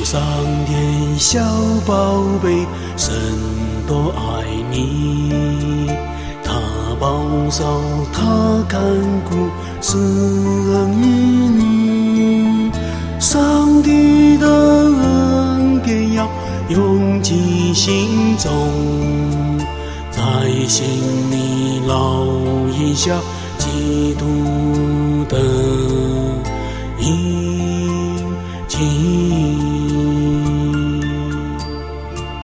上天小宝贝，神多爱你，他保守，他看顾，施恩于你。上帝的恩典要永记心中，在心里烙印下基督